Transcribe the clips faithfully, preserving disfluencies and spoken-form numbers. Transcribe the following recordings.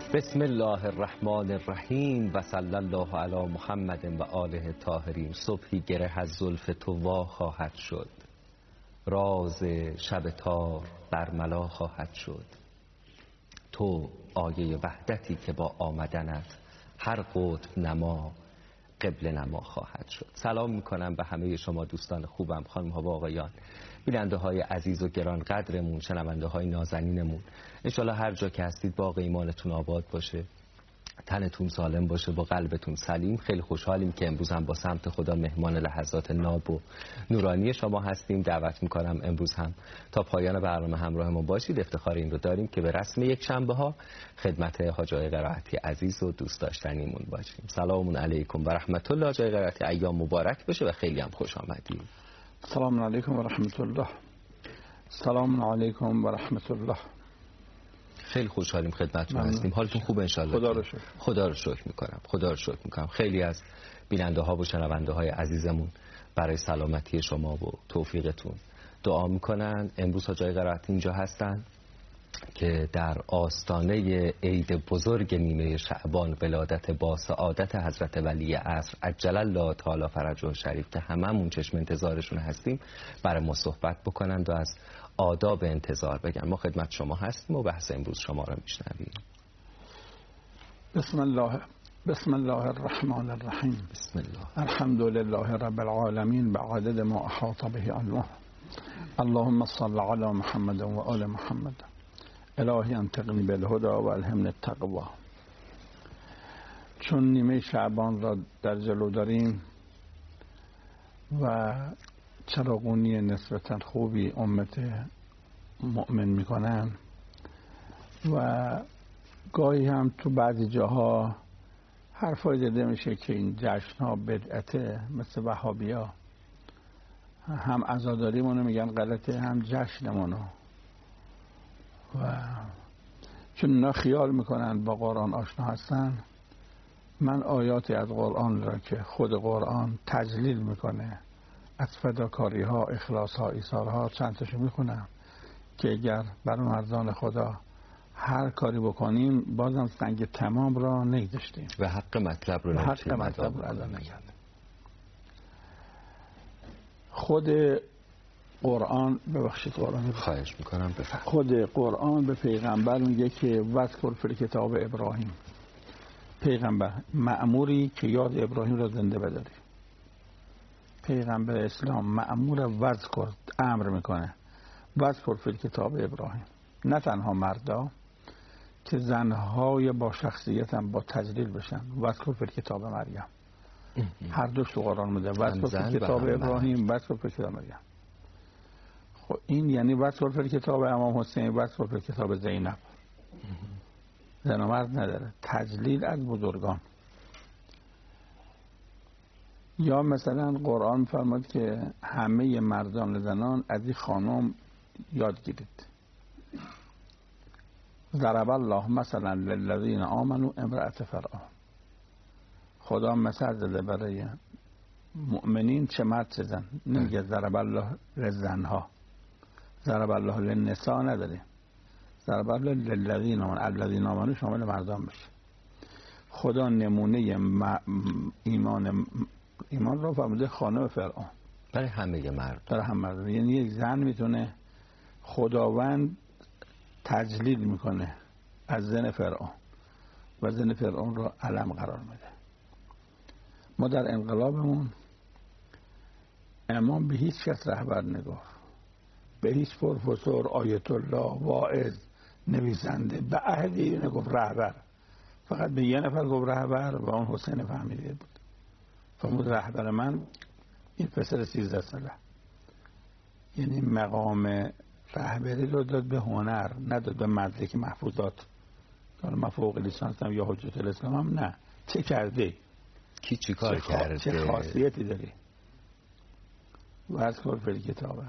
بسم الله الرحمن الرحیم و صلی الله علی محمد و آله طاهرین. صبحی گره از زلف تو وا خواهد شد، راز شب تار برملا خواهد شد. تو آیه وحدتی که با آمدنت هر قطب نما قبل نما خواهد شد. سلام میکنم به همه شما دوستان خوبم، خانم ها و آقایان، بیننده های عزیز و گران قدرمون، شنونده های نازنینمون. انشالله هر جا که هستید باغ ایمانتون آباد باشه، تنتون سالم باشه، با قلبتون سلیم. خیلی خوشحالیم که امروز هم با سمت خدا مهمان لحظات ناب و نورانی شما هستیم. دعوت میکنم امروز هم تا پایان برنامه همراه ما باشید. افتخار این رو داریم که به رسم یک شنبه ها خدمت حاج آقای قرائتی عزیز و دوست داشتنیمون باشیم. سلام علیکم و رحمت الله. حاج آقای قرائتی ایام مبارک بشه و خیلی هم خوش آمدید. سلام علیکم و رحمت الله. سلام علیکم و رحمت الله. خیلی خوشحالیم خدمتتون هستیم. حالتون خوبه انشالله؟ خدا رو شکر. خدا رو شکر میکنم. خدا رو شکر میکنم. خیلی از بیننده ها و شنونده های عزیزمون برای سلامتی شما و توفیقتون دعا میکنن. امروز حاج آقای قرائتی اینجا هستن که در آستانه عید بزرگ نیمه شعبان، ولادت با سعادت حضرت ولی عصر عجل الله تعالی فرجه شریف که هممون چشم انتظارشون هستیم، برای ما صحبت بکنند و از آداب انتظار بگن. ما خدمت شما هستیم و بحث امروز شما را میشنویم. بسم الله بسم الله الرحمن الرحیم. بسم الله. الحمد لله رب العالمین بعدد ما احاط به علمه. اللهم صل علی محمد و آل محمد. الهی انتقنی بالهدى و الهمنی التقوی. چون نیمه شعبان را در جلو داریم و چراغونی نسبتا خوبی امت مؤمن میکنن و گاهی هم تو بعضی جاها حرفای زده میشه که این جشن ها بدعته، مثل وهابیا هم عزاداریمونو میگن غلطه، هم جشنمونو، و چون اینا خیال میکنن با قرآن آشنا هستن. من آیاتی از قرآن را که خود قرآن تجلیل میکنه از فداکاری ها، اخلاص ها، ایثار ها، چند تاشو میخونم که اگر برای مردان خدا هر کاری بکنیم بازم سنگ تمام را نگذاشتیم و حق مطلب رو حق مطلب رو ادا نکردیم. خود قرآن ببخشید قرآن خواهش میکنم بفرمایید. خود قرآن به پیغمبر میگه که وذکر فی کتاب ابراهیم. پیغمبر مأموری که یاد ابراهیم را زنده بداری. پیغمبر اسلام مأمور وذکر، امر میکنه وذکر فی کتاب ابراهیم. نه تنها مردا که زنهای با شخصیت هم با تجلیل بشن. وذکر فی کتاب مریم. هر دوش تو قرآن میده وذکر فی کتاب ابراهیم، وذکر فی کتاب مریم. خب این یعنی وذکر فی کتاب امام حسین، وذکر فی کتاب زینب. زن و مرد نداره، تجلیل از بزرگان. یا مثلا قرآن فرمود که همه مردان و زنان از این خانم یاد گیرید. ضرب الله مثلا للذین آمنوا امرأة فرعون. خدا مثل زده برای مؤمنین، چه مرد چه زن. نمیگه ضرب الله للزنها، ضرب الله للنساء نداره، ضرب الله للذین آمنوا. الذین آمنوا شامل مردان بشه. خدا نمونه ایمان ایمان رو فرموده خانم فرعون برای همه مرد، برای همه مرد. یعنی یک زن میتونه خداوند تجلیل میکنه از زن فرعون و زن فرعون رو علم قرار میده. ما در انقلابمون امام به هیچ کس رهبر نگفت، به هیچ پروفسور، آیت الله، واعظ، نویسنده، به احدی نگفت رهبر. فقط به یه نفر گفت رهبر و اون حسین فهمیده بود. فرمود رهبر من این پسر سیزده ساله. یعنی مقام رهبری رو داد به هنر، نداد به مدرک محفوظات. حالا من فوق لیسانس هم یا حجت الاسلام هم نه. چه کرده؟ کی چی کار کرده؟ چه خاصیتی داری؟ وذکر فی کتابه.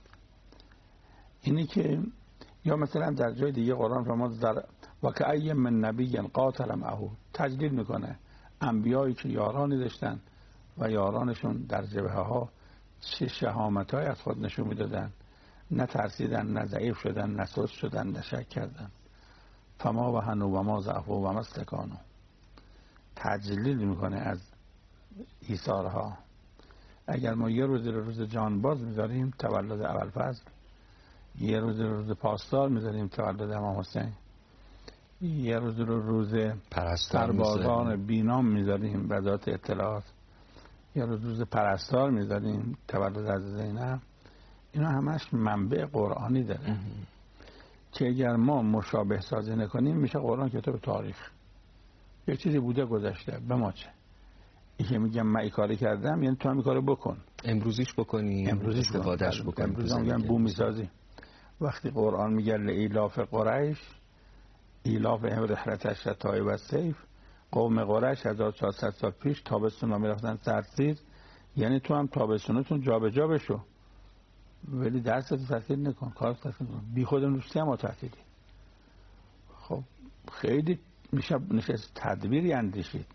اینی که یا مثلا در جای دیگه قرآن فرمود در و که ای من نبی قاتل معه، تجلیل میکنه انبیایی که یارانی داشتن و یارانشون در جبهه ها چه شهامت های از خود نشون میدادن، نه ترسیدن، نه ضعیف شدن، نه سست شدن، نه شک کردن. فما وهنوا و ما ضعفوا و ما استکانوا. تجلیل میکنه از ایثارها. اگر ما یه روز رو روز جانباز میذاریم تولد ابوالفضل، یه روز رو روز پاسدار میذاریم تولد امام حسین، یه روز رو روز سربازان بینام میذاریم وزارت اطلاعات، یه روز روز پرستار میذاریم تولد از زینب، اینا همش منبع قرآنی داره که اگر ما مشابه سازی نکنیم میشه قرآن کتاب تاریخ. یه چیزی بوده گذشته، به ما چه؟ این که میگم من این کاری کردم یعنی تو هم این کارو بکن، امروزیش بکنی، امروزیش استفادهش بکنی. امروز هم میگن بومی سازی. وقتی قرآن میگه لایلاف قریش ایلاف هم رحلت الشتاء و الصیف، قوم قریش هزار و چهارصد سال پیش تابستون ها میرفتن سردسیر، یعنی تو هم تابستونتون جابجا بشو، ولی درستو تعطیل نکن، کارت تعطیل نکن، بی خود نوشتی هم تعطیلی. خب خیلی میشه نشست تدبیری اندیشید،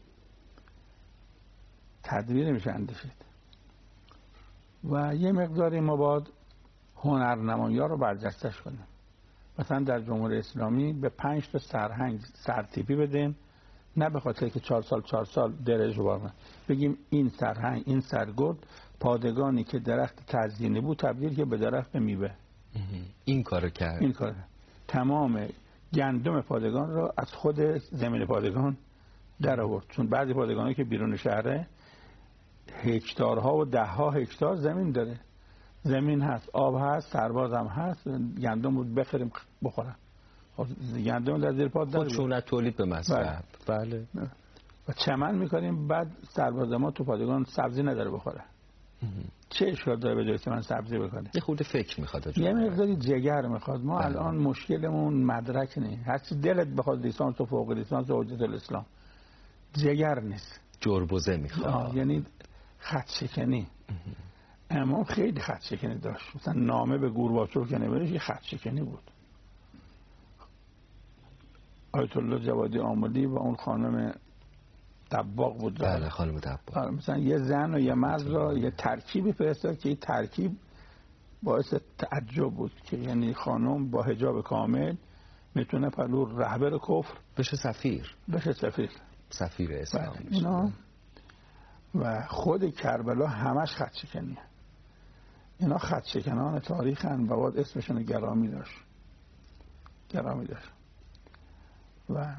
تدبیر میشه اندیشید. و یه مقداری ما باید هنرنمایی ها رو برجستش کنیم. مثلا در جمهوری اسلامی به پنج تا سرهنگ سرتیپی بدیم، نه به خاطر که چهار سال چهار سال درج بارن، بگیم این سرهنگ این سرگرد پادگانی که درخت تزیینی بود تبدیل که به درخت میوه. این کارو کرد. این کار تمام گندم پادگان رو از خود زمین پادگان در آورد، چون بعضی پادگانی که بیرون شهره هکتارها و ده ها هکتار زمین داره، زمین هست، آب هست، سرباز هم هست، گندم بود بخریم بخورن. گندم در زیر پاد داره، خودشون تولید به مصرف. بله. و چمن میکنیم، بعد سرباز ما تو پادگان سبزی نداره بخوره. چه اشکال داره به جای که من سبزی بکنه؟ یه خود فکر میخواد، یه مقداری جگر میخواد. ما بله. الان مشکلمون مدرک نیست، هرچی دلت بخواد لیسانس و فوق لیسانس و حجت الاسلام، جگر نیست، جربوزه میخواد، یعنی خط شکنی. امام خیلی خط شکنی داشت، مثلا نامه به گورباچوف که نوشت خط شکنی بود. آیت الله جوادی آملی و اون خانم دباغ بود. بله خانم دباغ. مثلا یه زن و یه مرد را یه ترکیبی فرستاد که این ترکیب باعث تعجب بود که یعنی خانم با حجاب کامل میتونه پلو رهبر کفر بشه سفیر، بشه سفیر سفیر اسلام. اینا و خود کربلا همش خط شکنیه. اینا خط شکنان تاریخن و باید اسمشون گرامی داشت، گرامی داشت. و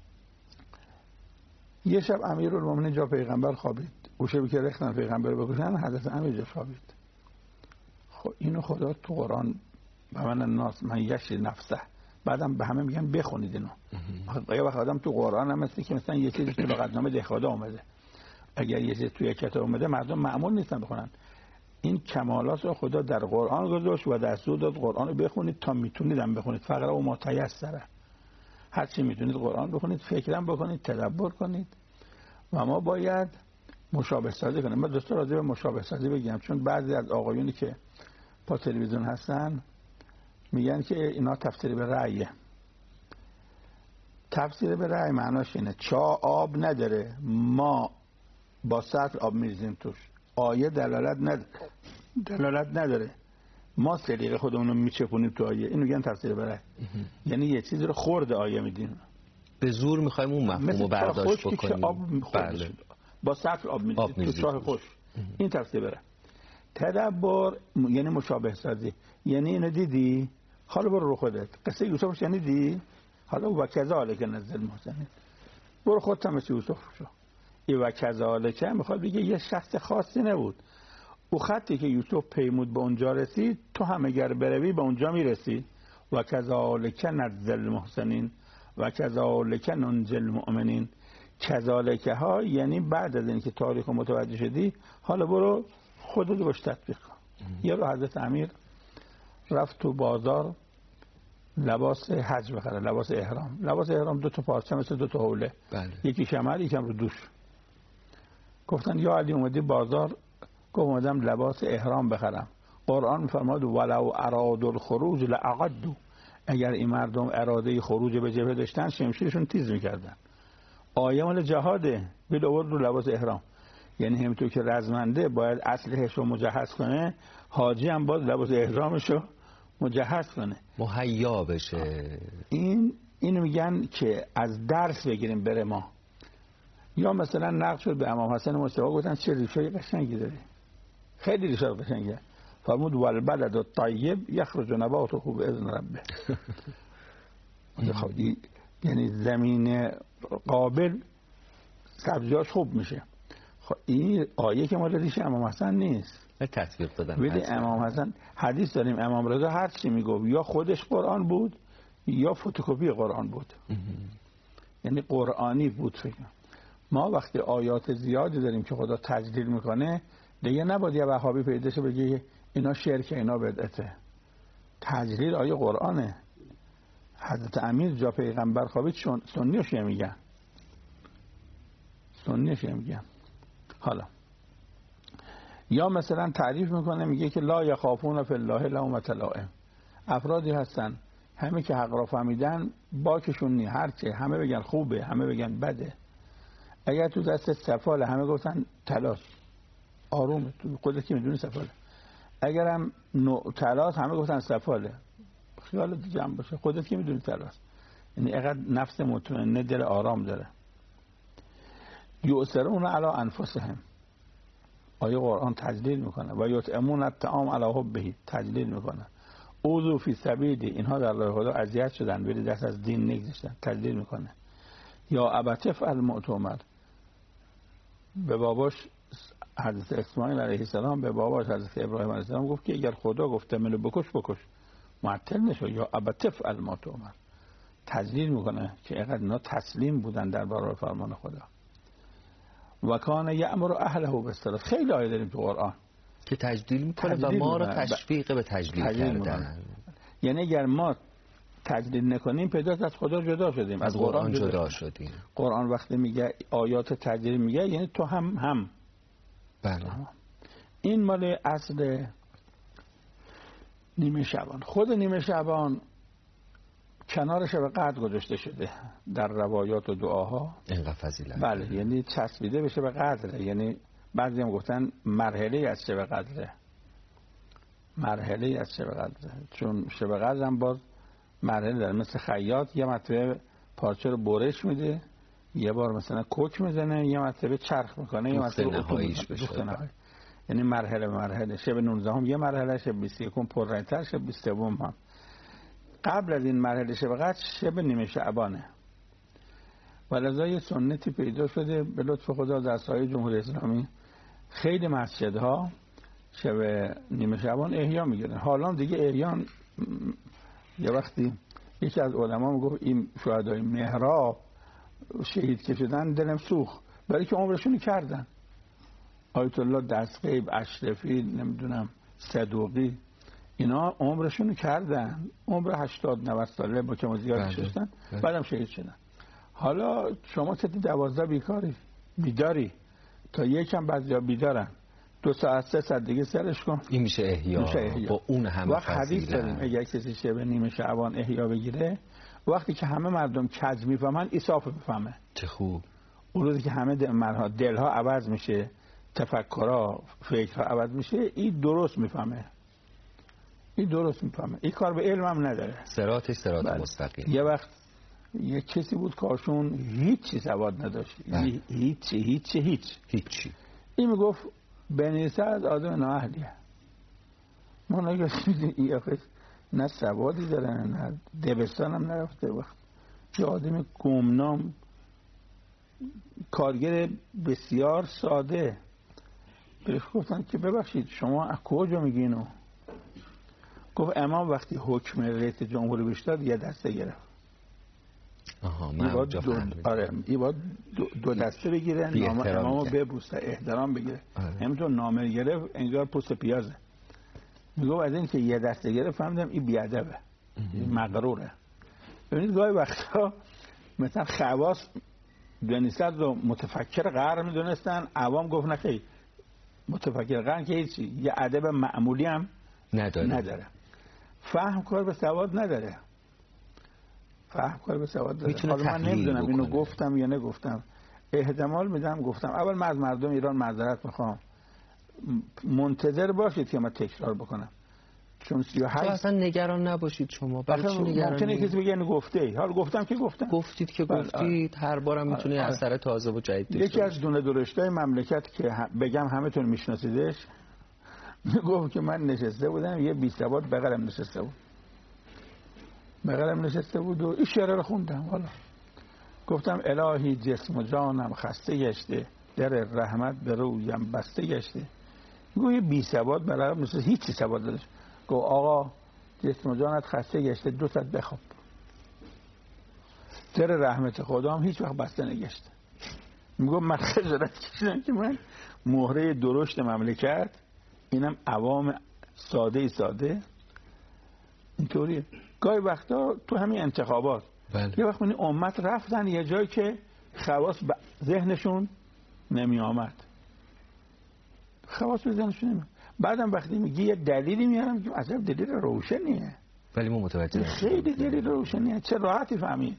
یه شب امیرالمومنین جا پیغمبر خوابید، او شبی که رختن پیغمبر رو بکشن حضرت امیر جا خوابید. خب اینو خدا تو قرآن به من الناس من یشری نفسه، بعدم به همه میگن بخونید اینو. یه وقت آدم تو قرآن هم مثل که مثلا یه چیزی تو لغتنامه دهخدا اومده، اگر یه چیزی توی کتاب اومده مردم معمول نیستن بخونن. این کمالات رو خدا در قرآن گذاشت و دستور داد قرآن رو بخونید تا میتونید هم بخونید، فقره و ما تیسره، هر چی میتونید قرآن بخونید، فکرم بکنید، تدبر کنید. و ما باید مشابه سازی کنیم. من دوست راضی به مشابه سازی بگم، چون بعضی از آقایونی که با تلویزیون هستن میگن که اینا تفسیر به رأیه. تفسیر به رأی معناش اینه چا آب نداره ما با سطل آب میریزیم توش، آیه دلالت نداره، دلالت نداره ما سلیقه خودمون رو میچپونیم تو آیه، اینو میگن تفسیر به رأی. یعنی یه چیزی رو خورد آیه میدیم، به زور میخوایم اون مفهوم رو برداشت بکنیم. آب بله. با سطل آب میریزیم تو چاه خوش، این تفسیر به رأی. تدبر یعنی مشابه سازی، یعنی اینو دیدی حالا برو رو خودت، قصه یوسف شنیدی حالا و کذالک نزل المحسنین، برو خودت مثل یوسف شو. ای و کذالک میخواد بگه یه شخص خاصی نبود، او خطی که یوسف پیمود به اونجا رسید تو هم اگر بروی به اونجا میرسی. و کذالک نزل المحسنین و کذالک ننجی المؤمنین. کذالک ها یعنی بعد از اینکه تاریخ متوجه شدی حالا برو خودت باش تطبیق کن. یه رو حضرت امیر رفت تو بازار لباس حج بخره، لباس احرام. لباس احرام دو تا پارچه مثل دو تا حوله، بله. یکی کمر یکم رو دوش. گفتن یا علی اومدی بازار؟ گفت اومدم لباس احرام بخرم. قرآن میفرماد ولو ارادوا الخروج لعقدوا، اگر این مردم اراده خروج به جبهه داشتن شمشیرشون تیز میکردن. آیه مال جهاده، بیل آورد رو لباس احرام. یعنی همینطور که رزمنده باید اسلحه‌اش رو مجهز کنه، حاجی هم باید لباس احرامش رو مجهز کنه، مهیا بشه. این اینو میگن که از درس بگیریم بره ما. یا مثلا نقد شد به امام حسن مصطفی، گفتن چه ریشه‌ای قشنگی داری، خیلی ریشه قشنگه. فرمود والبلد الطیب یخرج نباته باذن ربه. یعنی زمین قابل سبزیاش خوب میشه. خب این آیه که مال ریشه امام حسن نیست، تطبیق دادن. ولی امام حسن حدیث داریم امام رضا هر چی میگفت یا خودش قرآن بود یا فتوکپی قرآن بود. یعنی قرآنی بود. فکر ما وقتی آیات زیادی داریم که خدا تجلیل میکنه، دیگه نباید یه وهابی پیدا شه بگه اینا شرکه اینا بدعته. تجلیل آیه قرآنه. حضرت امیر جا پیغمبر خوابید سنیش میگن، سنیش میگن. حالا یا مثلا تعریف میکنه میگه که لا یخافون فی الله لومة لائم. افرادی هستن همه که حق را فهمیدن باکشون نی، هرچه همه بگن خوبه همه بگن بده. اگر تو دست سفاله همه گفتن تلاش آرومه، تو خودت که میدونی سفاله. اگر هم تلاش همه گفتن سفاله، خیالت جمع باشه، خودت که میدونی تلاش. یعنی اینقدر نفس مطمئنه، دل آرام داره. یؤثرون علی انفسهم، آیه قرآن تجلیل میکنه. و یطعمون الطعام علی حبه، تجلیل میکنه. اوذوا فی سبیلی، اینها در راه خدا اذیت شدن ولی دست از دین نگذاشتن، تجلیل میکنه. یا ابت افعل ما تؤمر، به باباش حضرت اسماعیل علیه السلام به باباش حضرت ابراهیم علیه السلام گفت که اگر خدا گفته منو بکش بکش، معطل نشو. یا ابت افعل ما تؤمر، تجلیل میکنه که اینقدر اینا تسلیم بودن در برابر فرمان خدا. و کان یأمر اهله بالصلاة، خیلی آیه داریم تو قرآن که تجلیل میکنه و ما را تشویق به تجلیل کردن. یعنی اگر ما تجلیل نکنیم پیداست از خدا جدا شدیم، از قرآن, قرآن جدا, جدا شدیم. قرآن وقتی میگه آیات تجلیل میگه یعنی تو هم هم بله. این مال اصل نیمه شعبان. خود نیمه شعبان کنار شب قدر گذاشته شده در روایات و دعاها. اینقدر فضیلت. بله، یعنی چسبیده به شب قدره. یعنی بعضی هم گفتن مرحله از شب قدره، مرحله از شب قدره، چون شب قدر هم باز مرحله داره. مثل خیاط یه مرتبه پارچه رو برش میده، یه بار مثلا کوک میزنه، یه مرتبه چرخ میکنه، یه مرتبه نهاییش بشه. یعنی مرحله مرحله. شب نوزده هم یه مرحله، شب بیست و یکم پررنگ‌تر، شب بیست و سوم هم. قبل از این مرحله شب قدر شب نیمه شعبانه. ولذا یه سنتی پیدا شده به لطف خدا در سایه جمهوری اسلامی، خیلی مسجدها شب نیمه شعبان احیا میگیرن. حالا دیگه احیان یه وقتی یکی از علما میگفت این شهدای مهراب شهید که شدن دلم سوخت، برای که عمرشونو کردن. آیت الله دستقیب، اشرفی، نمیدونم صدوقی، اینا عمرشونو کردن، عمر هشتاد نود ساله با که زیاد شدن، بعدم شهید شدن. حالا شما سه دوازده بیکاری بیداری، تا یکم بعضیا بیدارن، دو ساعت سه ساعت دیگه سرش کن، این میشه احیا, میشه احیا. با اون همه وقت حدیث داریم اگر کسی شب نیمه شعبان احیا بگیره، وقتی که همه مردم کج میفهمن ایصاف بفهمه. چه خوب. اون روزی که همه دل دلها عوض میشه، تفکرها فکرها عوض میشه، این درست میفهمه، این درست میفهمه. این کار به علم هم نداره، صراطش صراط مستقیم. یه وقت یه کسی بود کارشون هیچی سواد نداشت، هیچ هیچ هیچ هیچ هیچی. این میگفت بنویسه از آدم نااهلیه. ما نگاش میدیم این آخه نه سوادی داره نه دبستان هم نرفته. وقت یه آدم گمنام، کارگر بسیار ساده، بهش گفتن که ببخشید شما از کجا میگینو؟ گفت امام وقتی حکم رئیس جمهوری بهش داد یه دسته گرفت. آها من اونجا فهمیدم. آره این باید دو, دو دسته بگیره، نام امامو ببوسه، احترام بگیره. همینطور نامه گرفت انگار پوست پیازه. میگم از این که یه دسته گرفت فهمیدم این بیادبه، این مغروره. ببینید گاهی وقتا مثلا خواص دونیست رو متفکر غر میدونستن، عوام گفت نخیر متفکر غر که هیچی، یه ادب معمولی هم نداره. نداره. فهم کار به سواد نداره، فهم کار به سواد داره. حالا من نمیدونم اینو گفتم یا نگفتم، احتمال میدم گفتم. اول من از مردم ایران معذرت میخوام، منتظر باشید که من تکرار بکنم، چون سی و هشت تو اصلا نگران نباشید شما. برای چی نگران؟ ممکنه کسی بگه اینو گفته. حالا گفتم که گفتم. گفتید که گفتید. هر بارم میتونه اثر تازه و جدید داشته یکی از دونه درشتای مملکت که بگم همه‌تون میشناسیدش، گفت که من نشسته بودم یه بی ثبات بغلم نشسته بود. بغلم نشسته بود و این شعر رو خوندم. حالا گفتم الهی جسم و جانم خسته گشته، در رحمت به رویم بسته گشته. گفت یه بی ثبات بغلم نشسته، هیچی ثبات نداشت. گفت آقا جسم و جانت خسته گشته، دو تا بخواب. در رحمت خدا هم هیچ وقت بسته نگشته. میگم من خجالت کشیدم که من مهره درشت مملکت، اینم عوام ساده ساده اینطوریه. گاهی وقتا تو همین انتخابات بله. یه وقت این امت رفتن یه جایی که خواص ب... ذهنشون نمی آمد، خواص به ذهنشون نمی آمد. بعدم وقتی میگی یه دلیلی میارم که اصلا دلیل روشنیه، ولی ما متوجه خیلی دلیل روشنیه، چه راحتی فهمید.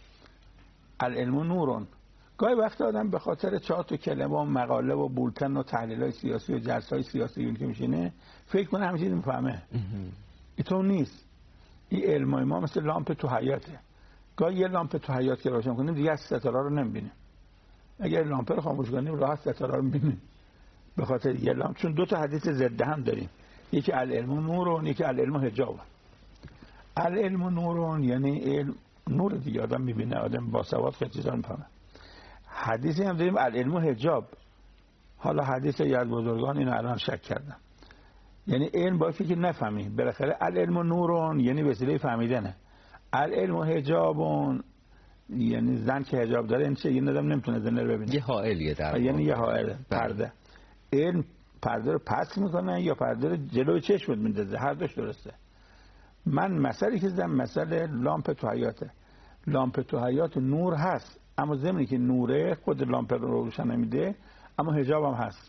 العلم نورون. گاهی وقت آدم به خاطر چهار تا کلمه و مقاله و بولتن و تحلیل‌های سیاسی و جلسه‌های سیاسی که میشینه فکر کنه همه چیز میفهمه. اینطور نیست. این علمای ما مثل لامپ تو حیاته. گاهی یه لامپ تو حیات که روشن کنیم دیگه ستاره رو نمی‌بینیم. اگر لامپ رو خاموش کنیم راحت ستاره رو می‌بینیم. به خاطر یه لامپ، چون دو تا حدیث ضد هم داریم. یکی العلم نورون، یکی العلم حجاب. العلم نورون یعنی علم نور دیگه، آدم می‌بینه، آدم با سواد خیلی چیزا می‌فهمه. حدیثی هم داریم العلم حجاب. حالا حدیث یاد بزرگان اینو الان شک کردم، یعنی علم باشه که نفهمی. بالاخره العلم نورون یعنی وسیله فهمیدنه. العلم حجابون یعنی زن که حجاب داره این چه، یه آدم نمیتونه زن رو ببینه، یه حائلیه در یعنی یه حائل پرده. علم پرده رو پس میکنه یا پرده رو جلوی چشمت میندازه، هر دوش درسته. من مثالی که زدم مثال لامپ تو حیاته. لامپ تو حیات نور هست، اما زمینی که نوره خود لامپ رو روشن نمیده، اما حجاب هم هست.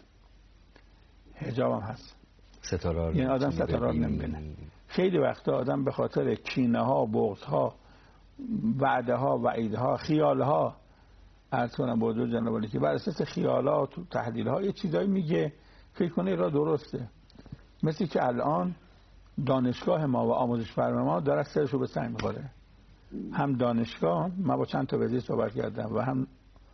حجاب هم هست. ستاره، یعنی آدم ستاره رو نمیبینه. خیلی وقتا آدم به خاطر کینه ها، بغض ها، وعده ها، وعید ها، خیال ها، عرض کنم با دو جناب عالی که بر اساس خیالات و تحلیل ها یه چیزایی میگه فکر کنه را درسته. مثل که الان دانشگاه ما و آموزش فرم ما داره سرشو به سنگ میخوره. هم دانشگاه، من با چند تا وزیر صحبت کردم و هم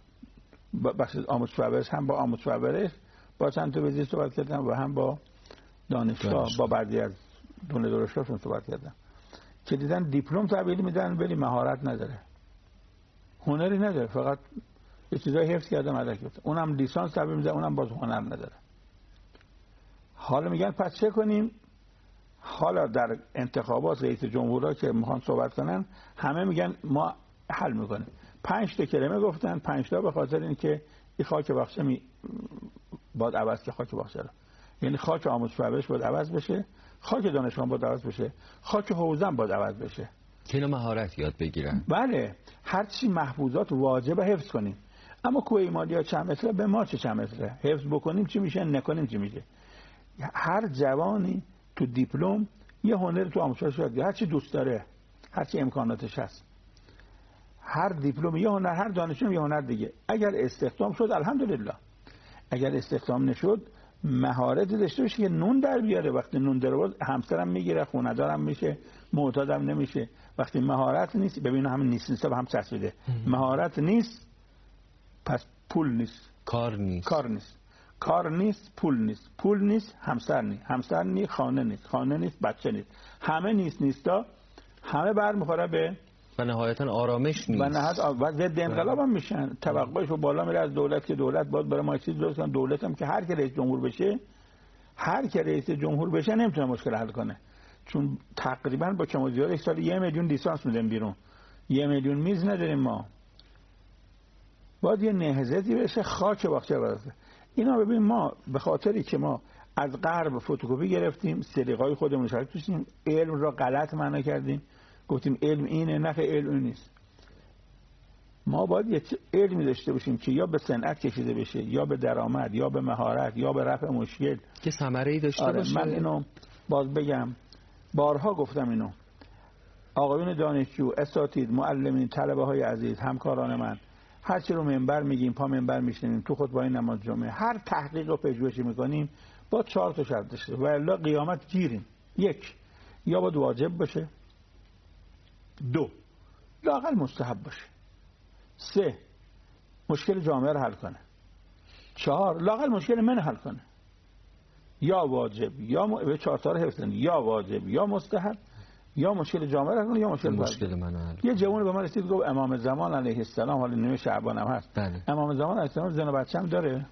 بخش آموزش پرورش، هم با آموزش پرورش با چند تا وزیر صحبت کردم و هم با دانشگاه, دانشگاه. با بعضی از دونه دانشگاهشون صحبت کردم که دیدن دیپلم تحویل میدن ولی مهارت نداره، هنری نداره، فقط یه چیزای حفظ کرده مدرک گرفته. اونم لیسانس تحویل میدن، اونم باز هنر نداره. حالا میگن پس چه کنیم؟ حالا در انتخابات رئیس جمهورها که میخوان صحبت کنن همه میگن ما حل میکنیم. پنج تا کلمه گفتن، پنج تا به خاطر اینکه این خاک بخشه می باید عوض که خاک بخشه رو، یعنی خاک آموزش پرورش باید عوض بشه، خاک دانشگاه باید عوض بشه، خاک حوزه باید عوض بشه که اینا مهارت یاد بگیرن. بله، هر چی محفوظات واجبه حفظ کنیم. اما کوه ایمالیا چند متره، به ما چه چند متره؟ حفظ بکنیم چی میشه، نکنیم چی میشه. هر جوانی تو دیپلم یه هنر تو آموزش یاد گیره، هر چی دوست داره، هر چی امکاناتش هست. هر دیپلم یه هنر، هر دانشجو یه هنر دیگه. اگر استخدام شد الحمدلله، اگر استخدام نشد مهارتی داشته باشه که نون در بیاره. وقتی نون در آورد همسرم میگیره، خونه دارم میشه، معتادم نمیشه. وقتی مهارت نیست، ببین همین نیست نیست هم چسبیده. مهارت نیست پس پول نیست، کار نیست، کار نیست، کار نیست، پول نیست، پول نیست، همسر نیست، همسر نیست، خانه نیست، خانه نیست، بچه نیست، همه نیست نیستا، همه بر میخوره به و نهایتا آرامش نیست و نهایت و ضد انقلاب هم میشن. توقعش رو بالا میره از دولت که دولت باید برای ما چیز درست کنه. دولت هم که هر کی رئیس جمهور بشه، هر کی رئیس جمهور بشه نمیتونه مشکل حل کنه، چون تقریبا با کم و زیاد یک سال یه میلیون لیسانس میدن بیرون، یه میلیون میز نداریم ما. باید یه نهضتی بشه، خاک باغچه برسه. اینا ببین ما به خاطری که ما از غرب فتوکپی گرفتیم، سلیقه‌های خودمون شارک توشیم، علم را غلط معنا کردیم، گفتیم علم اینه، نه علم این نیست. ما باید یه علمی داشته باشیم که یا به صنعت کشیده بشه، یا به درآمد، یا به مهارت، یا به رفع مشکل که ثمره‌ای داشته آره باشه. من اینو باز بگم، بارها گفتم اینو. آقایون دانشجو، اساتید، معلمین، طلبه های عزیز، همکاران من، هر چی رو منبر میگیم، پا منبر میشنیم، تو خطبه نماز جمعه، هر تحقیق و پژوهشی میکنیم با چهار تا شرط داشته و الا قیامت گیریم. یک، یا باید واجب باشه، دو لااقل مستحب باشه، سه مشکل جامعه رو حل کنه، چهار لااقل مشکل من حل کنه. یا واجب یا م... به چهار تا رو حفظ کنید، یا واجب یا مستحب یا مشکل جامعه رو حل کنه یا مشکل مشکل من حل. یه جوانی به من رسید گفت امام زمان علیه السلام، حالا نیمه شعبان هم هست، بله. امام زمان علیه السلام زن و بچه هم داره.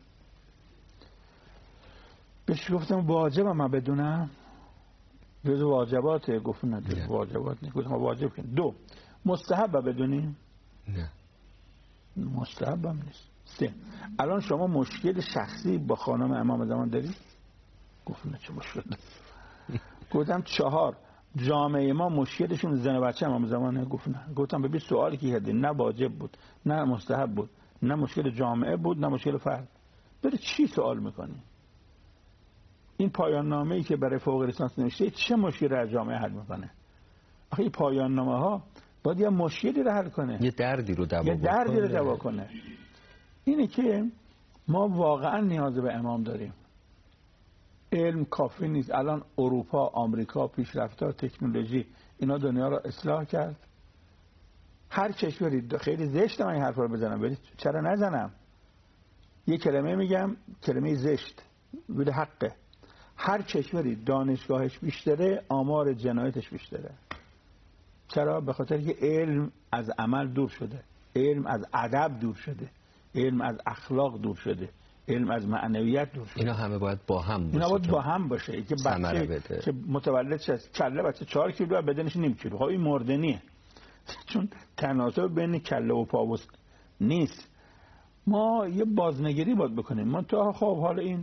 بهش گفتم واجب من بدونم، جز واجبات؟ گفت نه جز واجبات نیست. گفتم واجب کن. دو مستحب بدونیم؟ نه مستحب هم نیست. سه الان شما مشکل شخصی با خانم امام زمان دارید؟ گفت نه چه مشکل دارید. گفتم چهار جامعه ما مشکلشون زن و بچه امام زمانه؟ گفت نه. گفتم ببین سوالی که کردی نه واجب بود نه مستحب بود نه مشکل جامعه بود نه مشکل فرد، داری چی سوال میکنی؟ این پایان نامه‌ای که برای فوق لیسانس نوشته چه مشکلی را از جامعه حل میکنه؟ آخه این پایان نامه ها باید یه مشکلی رو حل کنه، یه دردی رو دوا کنه، یه دردی رو دوا کنه. اینه که ما واقعا نیاز به امام داریم. علم کافی نیست. الان اروپا، آمریکا، پیشرفت‌ها، تکنولوژی اینا دنیا رو اصلاح کرد. هر کشوری خیلی زشت من این حرفا رو بزنم، ولی چرا نزنم؟ یه کلمه میگم، کلمه زشت ولی حقه. هر کشوری دانشگاهش بیشتره، آمار جنایتش بیشتره. چرا؟ به خاطر که علم از عمل دور شده، علم از ادب دور شده، علم از اخلاق دور شده، علم از معنویت دور شده. اینا همه باید با هم باشه. اینا باید با هم باشه. که بچه که متولد شد کله بچه چهار کیلو و بدنش نیم کیلو، خب این مردنیه. چون تناسب بین کله و پا نیست. ما یه بازنگری باید بکنیم. ما تا خب حالا این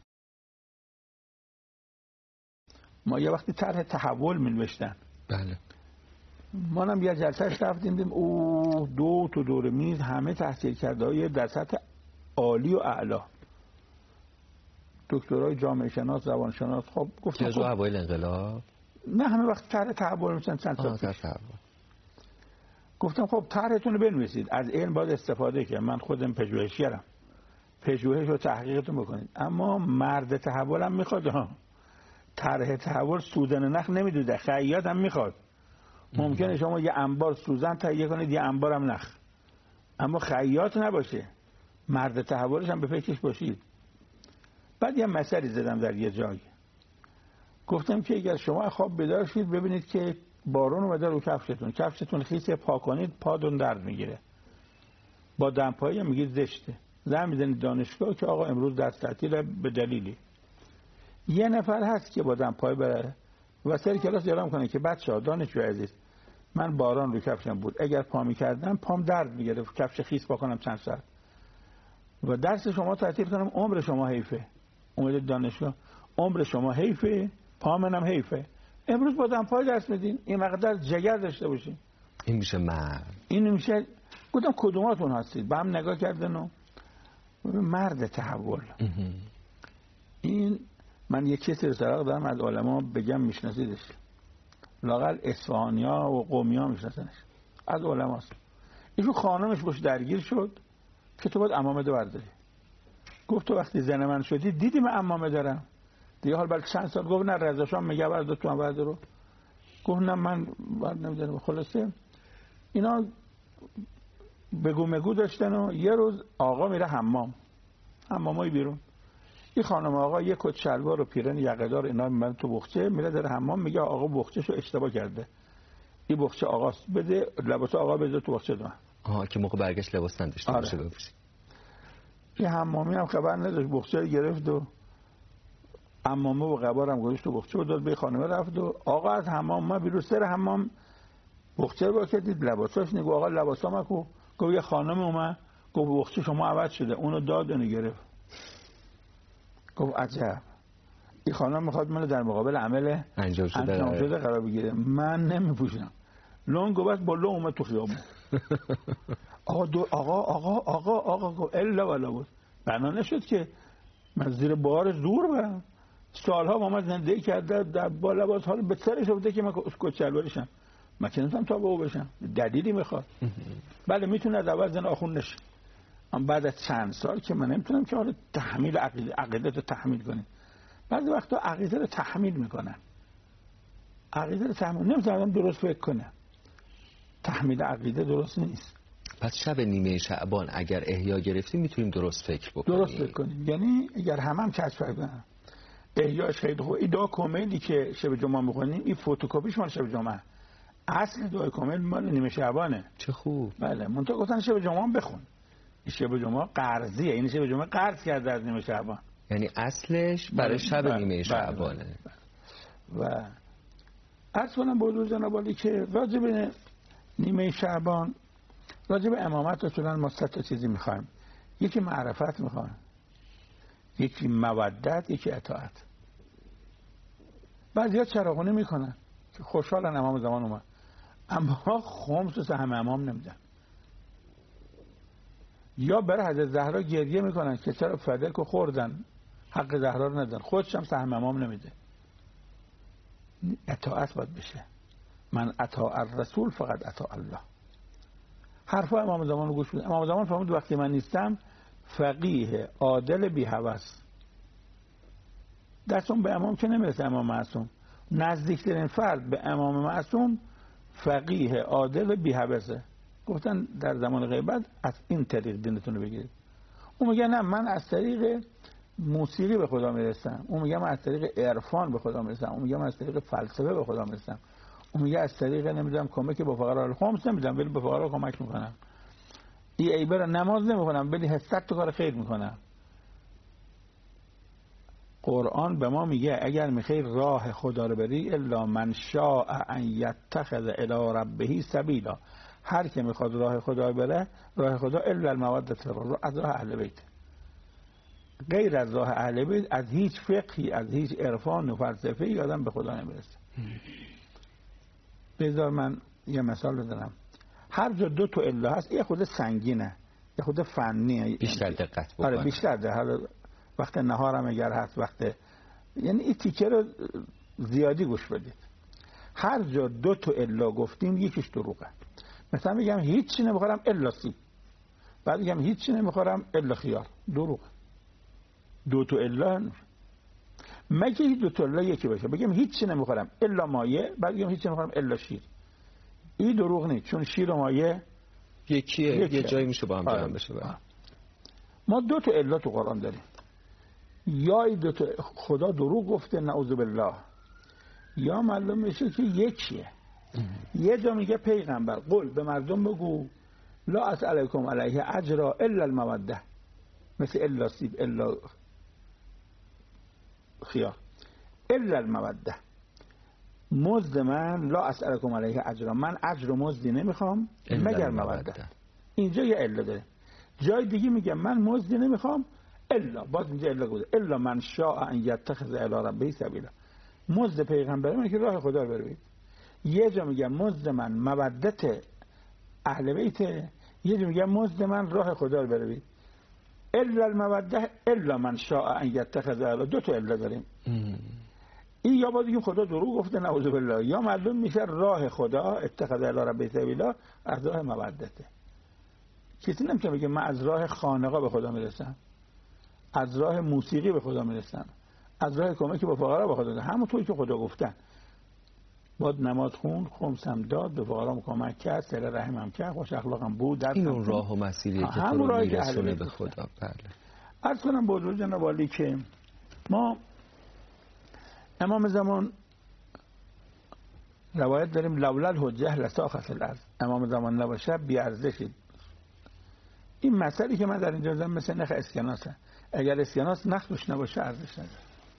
ما یه وقتی طرح تحول می‌نوشتن. بله. ما هم یه جلسه‌اش رفتیم دیدیم او دو تا دور میز همه تحصیل کرده‌های در سطح عالی و اعلا، دکترای جامعه شناس، زبان شناس. خب گفتم جزو اوایل انقلاب؟ نه همه وقت طرح تحول میشن چند سال پیش. گفتم خب طرحتون رو بنویسید، از علم باید استفاده کنید. من خودم پژوهشگرم، پژوهش و تحقیقتون بکنید، اما مرد تحول هم میخواد. ها طرح تحول سوزن نخ نمیدوده، خیاط هم میخواد. ممکنه شما یه انبار سوزن تهیه کنید یه انبار هم نخ، اما خیاط نباشه. مرد تحولش هم به فکرش باشید. بعد یه مسئله زدم در یه جای، گفتم که اگر شما خواب بیدار شید ببینید که بارون اومده رو کفشتون، کفشتون خیسه، پا کنید پادون درد میگیره، با دمپایی میگید زشته، زن میزنید دانشگاه که آقا امروز درس تعطیل به دلیلی. یه نفر هست که با دمپایی بره و سر کلاس اعلام کنه که بچه‌ها دانشجو عزیز من باران رو کفشم بود، اگر پا میکردم پام درد میگیره، کفش خیس پا کنم چند ساعت و درس شما تعطیل کنم، عمر شما حیفه. اومدید دانشگاه، عمر شما حیفه، پا منم حیفه. امروز با دمپایی درس میدین، این مقدار جگر داشته باشین. این میشه مرد. این میشه. گفتم کدوماتون هستید؟ با هم نگاه کردن و مرد تحول. این من یک کسی رو سراغ دارم از علما بگم میشناسیدش، لااقل اصفهانیا و قومیا میشناسنش، از علماست. ایشون خانمش باش درگیر شد که تو باید عمامه برداری. گفت تو وقتی زن من شدی دیدی من عمامه دارم؟ دیگه حال بعد چند سال گفت نه رضا شاه میگه برد تو هم بردارو. گفت نه من برد نمیدونم. خلاصه اینا بگو مگو داشتن و یه روز آقا میره حمام، حمامای بیرون، این خانم آقا یه کت شلوار و پیرن یقه‌دار اینا من تو بخچه میره در حمام، میگه آقا بخچه‌شو اشتباه کرده، این بخچه آقاست، بده لباس آقا بده تو بخچه دو. آها که موقع برگشت لباس نداشته باشه. آره. این حمامی هم خبر نداشت، بخچه گرفت و حمامه و قبارم گذاشت تو بخچه و داد به خانم رفت و آقا از حمام ما بیرون سر حمام بخچه رو کردید لباساش نگو آقا لباسام کو. گفت یه خانم اومد گفت بخچه شما عوض شده، اونو داد و گرفت. گفت عجب این خانم میخواد منو در مقابل عمل انجام شده, انجام شده قرار بگیره، من نمیپوشم. لون گفت بالا اومد تو خیابون. آقا دو آقا آقا آقا آقا گفت الا ولا بود. بنا نشد که من زیر بار زور برم. سالها با من زندگی کرده در با لباس حال به سرش بوده که من کچلوارشم، من چه نمیتونم تا به او بشم، دلیلی میخواد. بله میتونه از اول زن آخون نشه، اما بعد از چند سال که من نمیتونم که حالا تحمیل عقیده عقیده رو تحمیل کنیم. بعضی وقتا عقیده رو تحمیل میکنن، عقیده رو تحمیل نمیتونم درست فکر کنه. تحمیل عقیده درست نیست. پس شب نیمه شعبان اگر احیا گرفتیم میتونیم درست فکر بکنیم. درست فکر کنیم. یعنی اگر همه هم کشف کردن احیاش خیلی خوب. این دعا کاملی که شب جمعه میخونیم این فتوکپیش مال شب جمعه، اصل دعای کامل مال نیمه شعبانه. چه خوب. بله منتها گفتن شب جمعه بخون. این شب جمعه قرضیه، این شب جمعه قرض کرده از نیمه شعبان، یعنی اصلش برای شب بله. نیمه شعبانه. بله. بله. و عرض کنم به حضور جناب عالی که راجع به نیمه شعبان، راجع به امامت اصولا ما سه تا چیزی میخوایم. یکی معرفت میخوایم، یکی مودت، یکی اطاعت. بعضیا چراغونی میکنن که خوشحالن امام زمان اومد، اما خمس و سهم امام نمیدن. یا برای حضرت زهرا گریه میکنن که چرا فدک رو خوردن حق زهرا رو ندن، خودش هم سهم امام نمیده. اطاعت باید بشه. من اطاع الرسول فقط اطاع الله. حرفا امام زمان رو گوش بدید. امام زمان فرمود وقتی من نیستم فقیه عادل بی هوس. دستون به امام که نمیرسه، امام معصوم نزدیکترین فرد به امام معصوم فقیه عادل بی هوسه. گفتن در زمان غیبت از این طریق دینتون رو بگیرید. اون میگه نه من از طریق موسیقی به خدا میرسم، اون میگه من از طریق عرفان به خدا میرسم، اون میگه من از طریق فلسفه به خدا میرسم، اون میگه از طریق نمیدونم کمک به فقرا خمس نمیدم ولی به فقرا کمک میکنم. این عیبر نماز نمیخونم ولی صد تا کار خیر میکنم. قرآن به ما میگه اگر میخوای راه خدا رو بری الا من شاء ان یتخذ الی ربه سبیلا، هر که میخواد راه خدا بره، راه خدا الا المودة از راه اهل بیت، غیر از راه اهل بیت از هیچ فقهی، از هیچ عرفان و فلسفه‌ای آدم به خدا نمیرسه. بذار من یه مثال بزنم. هر جا دو تا الا هست یه خود سنگینه، یه خود فنیه، بیشتر دقت بکنه. آره بیشتر ده. وقت نهارم اگر هست، وقت، یعنی این تیکه رو زیادی گوش بدید. هر جا دو تا الا گفتیم یکیش دروغه. مثلا میگم هیچی نمیخورم الا سیب، بعد میگم هیچی نمیخورم الا خیار، دروغه. دو تا الا مگه دو تا الا یکی باشه، بگم هیچی نمیخورم الا مایه، بعد میگم هیچی نمیخورم الا شیر، این دروغ نیست، چون شیر و مایه یکیه، یکیه. یه جایی میشه با هم جمع بشه. ما دو تا الا تو قرآن داریم. یا دو تا خدا دروغ گفته نعوذ بالله، یا معلوم میشه که یکیه. یه جا میگه پیغمبر قل به مردم بگو لا اسألکم علیه اجرا الا الموده، مثل الا سیب الا خیار، الا الموده، مزد من لا اسألکم علیه اجرا، من اجر و مزدی نمیخوام مگر موده. اینجا یه الا داره. جای دیگه میگه من مزدی نمیخوام الا، باز اینجا الا گفته الا من شاء ان یتخذ الی ربه سبیلا، مزد پیغمبر من که راه خدا بروید. یه جا میگه مزد من مودت اهل بیت، یه جا میگه مزد من راه خدا رو بروید. الا الموده الا من شاء ان یتخذ الی، دو تا الا داریم. این یا باید بگیم خدا دروغ گفته نعوذ بالله، یا معلوم میشه راه خدا اتخذ الی ربه سبیلا از راه مودته. کسی نمیتونه بگه من از راه خانقاه به خدا میرسم، از راه موسیقی به خدا میرسم، از راه کمکی به فقرا به خدا میرسم. همونطوری که خدا گفتن باید نماز خون، خمسم داد، به فقرا کمک کرد، صله رحم هم کرد، خوش اخلاقم بود. این اون راه و مسیریه که تو رو میرسونه به خدا. بله. عرض کنم به حضور جناب عالی که ما امام زمان روایت داریم لولا الحجه لساخت الارض، امام زمان نباشه بی ارزشه. این مسئله که من در اینجا زدم مثل نخ اسکناسه، اگر اسکناس نخ توش نباشه ارزش نداره.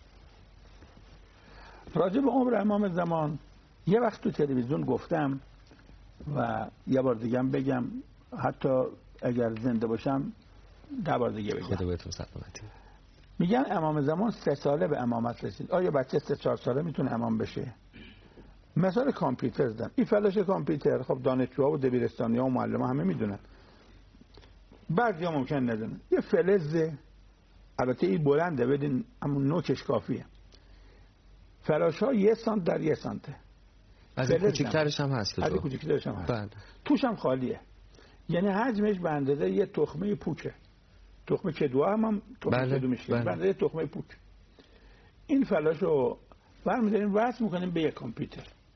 راجع به عمر امام زمان یه وقت تو تلویزیون گفتم و یه بار دیگه هم بگم، حتی اگر زنده باشم ده بار دیگه بگم. خدا بهتون سلامتی. میگن امام زمان سه ساله به امامت رسید. آیا بچه سه چهار ساله میتونه امام بشه؟ مثال کامپیوتر زدم. این فلاش کامپیوتر خب دانشجوها و دبیرستانی‌ها و معلم‌ها همه میدونن، بعضی ها ممکن ندونن. یه فلزه، البته این بلنده، بدین همون نوکش کافیه. فلاش ها یه سانت در یه سانته، از این کوچکترش هم هست، از این کوچکترش هم هست. بله. توش هم خالیه، یعنی حجمش به اندازه یه تخمه پوچه. تخمه کدو هم هم تخمه بله. کدو میشه، بله. به اندازه تخمه پوچ. این فلاش رو برمی‌داریم وصل میکنیم به یک کامپیوتر.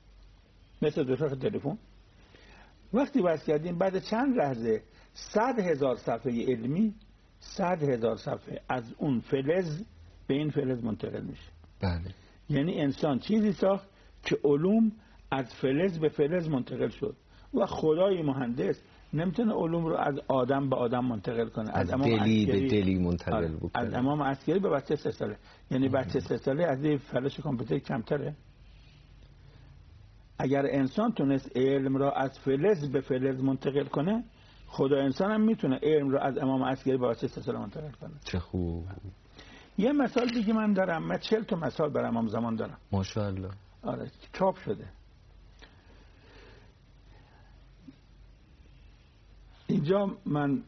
مثل دو تا تلفن. وقتی بس کردیم بعد چند لحظه صد هزار صفحه علمی، صد هزار صفحه از اون فلز به این فلز منتقل میشه. بله. یعنی انسان چیزی ساخت که علوم از فلز به فلز منتقل شد و خدای مهندس نمیتونه علوم رو از آدم به آدم منتقل کنه، از, از دلی به دلی منتقل بکنه، از امام عسکری به بچه سه ساله. یعنی بچه سه ساله از این فلش کامپیوتر کمتره. اگر انسان تونست علم را از فلز به فلز منتقل کنه، خدا انسان هم میتونه علم را از امام عسکری به بچه سه ساله منتقل کنه. چه خوب. یه مثال دیگه من دارم، من چهل تا مثال برام امام زمان دارم. ماشاءالله. آره چاپ شده. اینجا من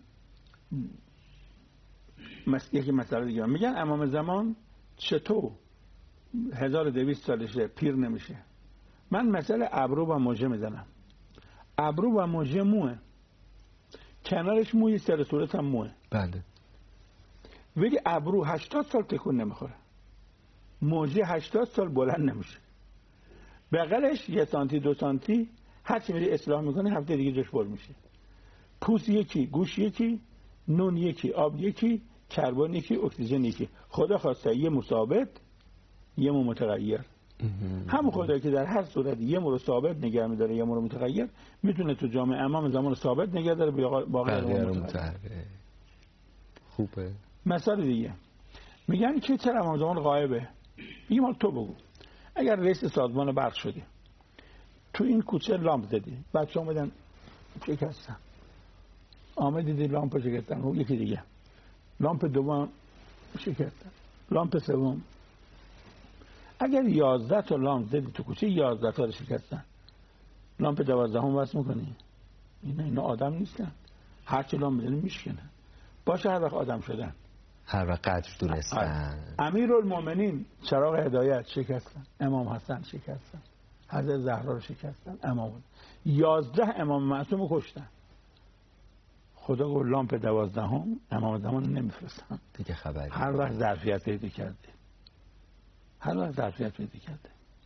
یکی مسئله دیگه میگن امام زمان چطور هزار و دویست سالشه پیر نمیشه. من مثلا ابرو و مژه میزنم. ابرو و مژه موه، کنارش موی، سر صورت هم موه. بله. ولی ابرو هشتاد سال تکون نمیخوره، مژه هشتاد سال بلند نمیشه. بغلش یه سانتی دو سانتی هرچی میری اصلاح میکنه هفته دیگه جوش بول میشه. پوست یکی، گوش یکی، نون یکی، آب یکی، کربن یکی، اکسیژن یکی. خدا خواسته یه مو ثابت یه مو متغیر. همون خدایی که در هر صورت یه مو رو ثابت نگه می‌داره یه مو رو متغیر، میتونه تو جامعه امام زمان رو ثابت نگه داره باقی رو متغیر. خوبه. مثال دیگه میگن که چرا امام زمان غایبه؟ این مال تو بگو. اگر رئیس سازمان برق شدی، تو این کوچه لامپ زدی، بچه‌ها اومدن شکستن، آمد دیدی لامپ شکستن، اون یکی دیگه لامپ دوم شکستن، لامپ سوم. اگر یازده تا لامپ زدی تو کوچه، یازده تا رو شکستن، لامپ دوازدهم واسه میکنی؟ اینا اینا آدم نیستن، هر چه لامپ بزنی میشکنن. باشه هر وقت آدم شدن، هر وقت قدر دونستن. امیرالمومنین چراغ هدایت شکستن، امام حسن شکستن، حضرت زهرا رو شکستن، امام یازده امام معصوم رو کشتن. خدا گفت لامپ دوازدهم امام زمان نمیفرستن دیگه. خبری هر وقت ظرفیت پیدا کرده، هر وقت ظرفیت پیدا کرده.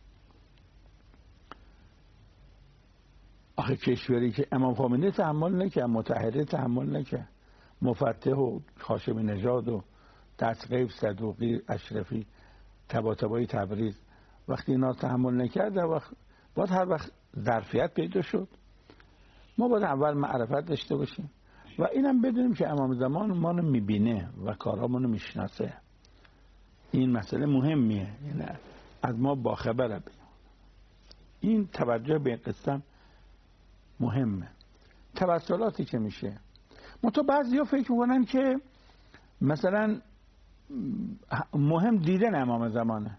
آخه کشوری که امام خمینی تحمل نکرد، مطهری تحمل نکرد، مفتح و هاشمی نژاد و دستقیب صدوقی اشرفی طباطبایی تبریز، وقتی اینا تحمل نکرد وقت باید هر وقت ظرفیت پیدا شد. ما باید اول معرفت داشته باشیم و اینم بدونیم که امام زمان ما رو میبینه و کارامون رو میشناسه. این مسئله مهمیه، یعنی از ما باخبره. این توجه به این قصه مهمه. توسلاتی که میشه، منتها بعضیا فکر میکنن که مثلا مهم دیدن امام زمانه.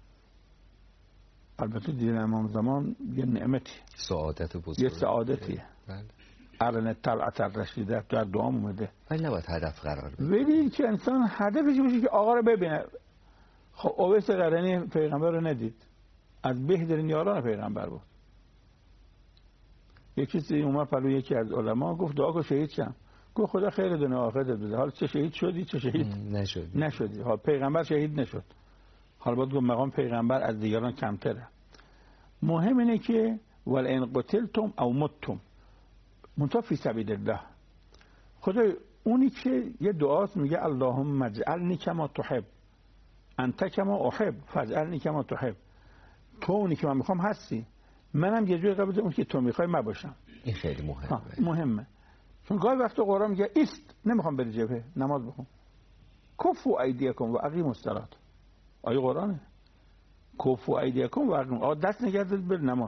البته دیدن امام زمان یه نعمتی، سعادت بزرگ، یه سعادتیه. بله. ارن طلعت الرشیده در دعام اومده، ولی نباید هدف قرار بده. ولی که انسان هدفش باشه که آقا رو ببینه. خب اویس قرنی پیغمبر رو ندید، از بهترین یاران پیغمبر بود. یکی کسی اومد پلو یکی از علما گفت دعا کن شهید شم. گفت خدا خیر دنیا آخرت بده. حالا چه شهید شدی چه شهید نشدی نشدی حالا پیغمبر شهید نشد، حالا باید گفت مقام پیغمبر از دیگران کمتره. مهم اینه که ولئن قتلتم او متم منتها فی سبیل الله. خدا اونی که یه دعاست میگه اللهم اجعلنی کما تحب انت کما احب فاجعلنی کما تحب. تو اونی که من میخوام هستی، منم یه جوری قبول اون که تو میخوای من باشم. این خیلی مهمه. مهمه. چون گاهی وقتا قرآن میگه ایست، نمیخوام بری جبهه، نماز بخون. کفوا ایدیکم و اقیموا الصلاة. آیه قرآنه. کفوا ایدیکم و اقیموا. آقا دست نگردید بر نماز.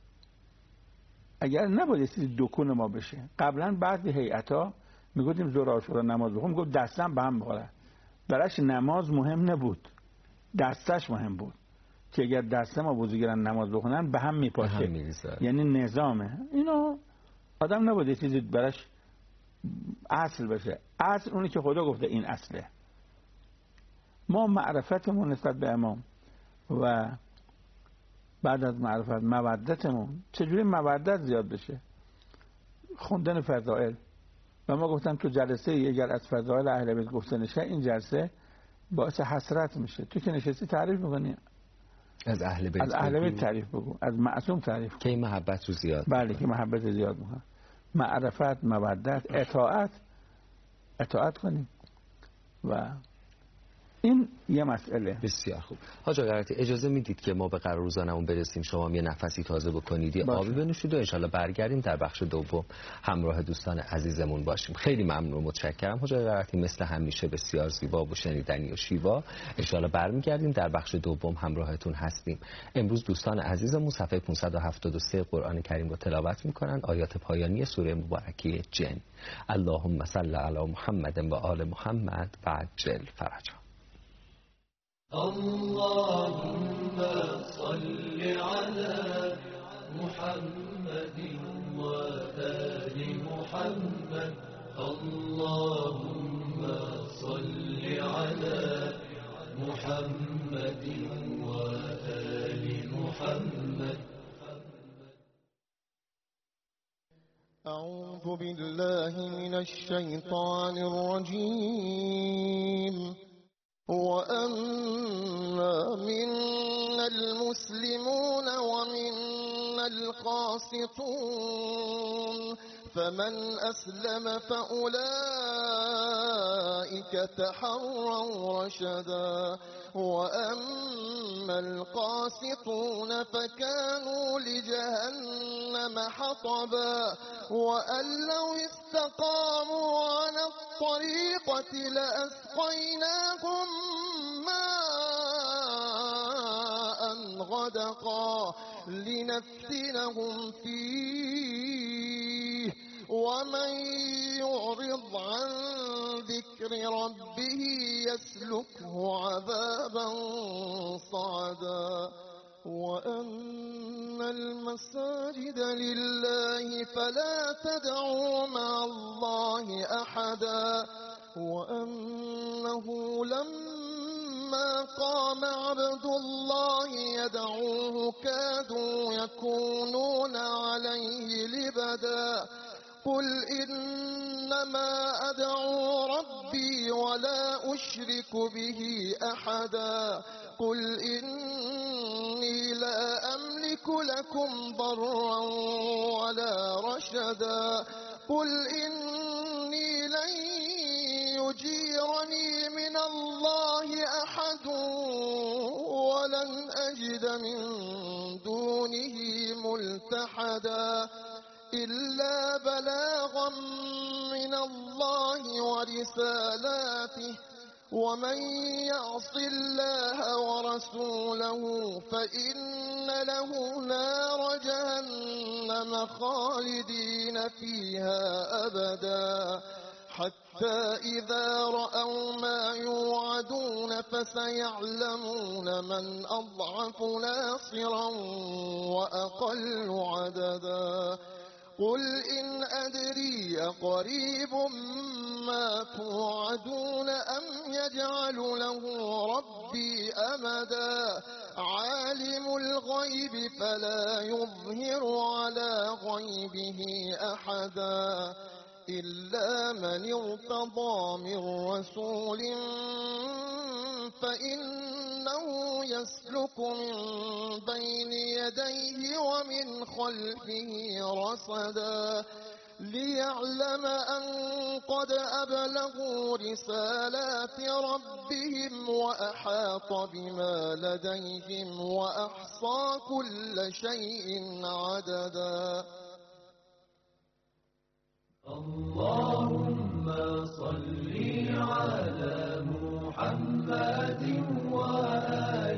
اگر نباید چیزی دکون ما بشه. قبلا بعضی هیئت‌ها میگفتیم ظهر عاشورا نماز بخون، میگفت دستم به هم میخوره. براش نماز مهم نبود، دستش مهم بود که اگر دست ما وضو گیرن نماز بخونن به هم میپاشه، یعنی نظامه. اینو آدم نباید یه چیزی براش اصل بشه. اصل اونی که خدا گفته این اصله. ما معرفتمون نسبت به امام و بعد از معرفت مودتمون، چجوری مودت زیاد بشه؟ خوندن فضائل. و ما گفتم تو جلسه اگر از فضائل اهل بیت گفته نشه، این جلسه باعث حسرت میشه. تو که نشستی تعریف میکنی از اهل بیت از اهل بیت تعریف بگو، از معصوم تعریف که این محبت رو زیاد بله که محبت زیاد میکنه، معرفت، مودت، اطاعت اطاعت کنیم و این یه مسئله. بسیار خوب. حاج آقا قرائتی اجازه میدید که ما به قرار روزانمون برسیم، شما یه نفسی تازه بکنید، یه آبی بنوشید و انشالله برگردیم در بخش دوم همراه دوستان عزیزمون باشیم. خیلی ممنون و متشکرم حاج آقا قرائتی، مثل همیشه بسیار زیبا و شنیدنی و شیوا. انشالله برمیگردیم در بخش دوم همراهتون هستیم. امروز دوستان عزیزمون صفحه پانصد و هفتاد و سه قرآن کریم رو تلاوت میکنن، آیات پایانی سوره مبارکه جن. اللهم صل علی محمد و آل محمد و عجل فرجهم. اللهم صل على محمد وآل محمد. اللهم صل على محمد وآل محمد. أعوذ بالله من الشيطان الرجيم. وأنا منا المسلمون ومنا القاسطون، فمن أسلم فأولئك تحروا رشدا. وأما القاسطون فكانوا لجهنم حطبا، وأن لو استقاموا على الطريقة لأسقيناهم ماء غدقا لنفتنهم فيه. ومن يعرض عن ذكر ربه يسلكه عذابا صعدا. وأن المساجد لله فلا تدعوا مع الله أحدا. وأنه لما قام عبد الله يدعوه كادوا يكونون عليه لبدا. قل إنما أدعو ربي ولا أشرك به أحدا. قل إني لا أملك لكم ضرا ولا رشدا. قل إني لن يجيرني من الله أحد ولن أجد من دونه ملتحدا. إلا بلاغا من الله ورسالاته. ومن يعص الله ورسوله فإن له نار جهنم خالدين فيها أبدا. حتى إذا رأوا ما يوعدون فسيعلمون من أضعف ناصرا وأقل عددا. قل إن أدري قريب ما توعدون أم يجعل له ربي أمدا. عالم الغيب فلا يظهر على غيبه أحدا إلا من ارتضى من رسول فإنه يسلك من بين يديه ومن خلفه رصدا. ليعلم أن قد أبلغوا رسالات ربهم وأحاط بما لديهم وأحصى كل شيء عددا. اللهم صل على محمد وآل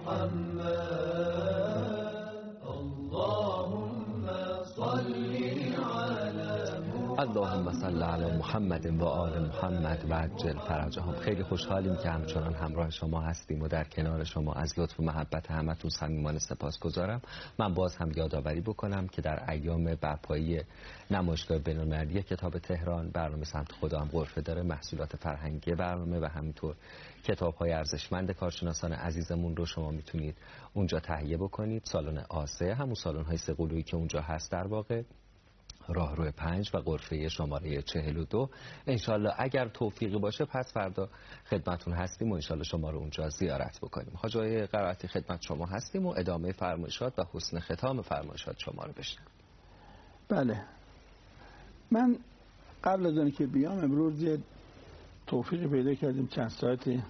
محمد. اللهم صل على اللهم صل علی محمد و آل محمد و عجل فرجهم. خیلی خوشحالیم که همچنان همراه شما هستیم و در کنار شما. از لطف و محبت همتون صمیمانه سپاسگزارم. من باز هم یادآوری بکنم که در ایام برپایی نمایشگاه بین‌المللی کتاب تهران برنامه سمت خدا هم غرفه داره، محصولات فرهنگی برنامه و همینطور کتاب‌های ارزشمند کارشناسان عزیزمون رو شما میتونید اونجا تهیه بکنید. سالن آسه، همون سالن‌های سه قلویی که اونجا هست در واقع، راهرو پنج و غرفه شماره چهل و دو. انشالله اگر توفیقی باشه پس فردا خدمتون هستیم و انشالله شما رو اونجا زیارت بکنیم. حاج آقای قرائتی خدمت شما هستیم و ادامه فرمایشات و حسن ختام فرمایشات شما رو بشنویم. بله، من قبل از اون که بیام امروز یه توفیق پیدا کردیم چند ساعتی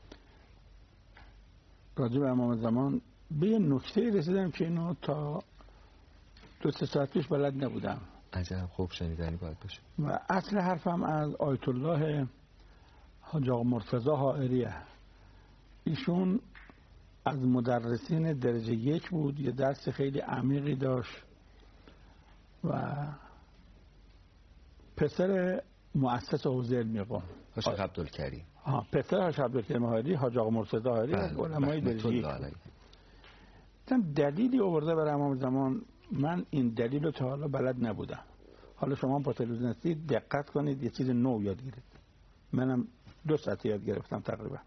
راجع به امام زمان به یه نکته رسیدم که اینو تا دو سه ساعت پیش بلد نبودم. عجب، خوب شنیدنی باید باشه. و اصل حرفم از آیت الله حاج آقا مرتضی حائریه. ایشون از مدرسین درجه یک بود، یه درس خیلی عمیقی داشت و پسر مؤسس حوزه علمی قم حاج عبدالکریم ها پسر حاج عبدالکریم حائری، حاج آقا مرتضی حائری از علمای درجه یک. دلیلی آورده برای امام زمان، من این دلیل رو تا حالا بلد نبودم. حالا شما با تلویزیون هستید دقت کنید، یه چیز نو یاد گیرید. منم دو ساعت یاد گرفتم تقریبا.